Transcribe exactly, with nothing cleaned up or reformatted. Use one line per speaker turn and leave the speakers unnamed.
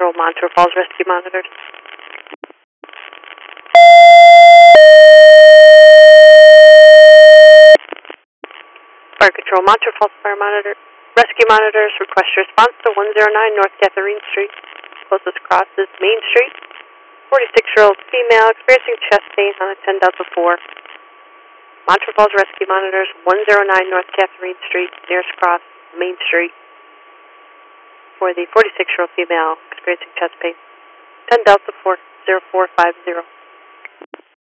Control, Montreux Falls Rescue Monitors. Fire Control, Montreux Falls Fire Monitor. Rescue Monitors request response to one oh nine North Catherine Street. Closest cross is Main Street. forty-six-year-old female experiencing chest pain on a ten Delta four. Montreux Falls Rescue Monitors, one oh nine North Catherine Street, nearest cross, Main Street. For the forty-six-year-old female experiencing chest pain. ten Delta four, zero four five zero.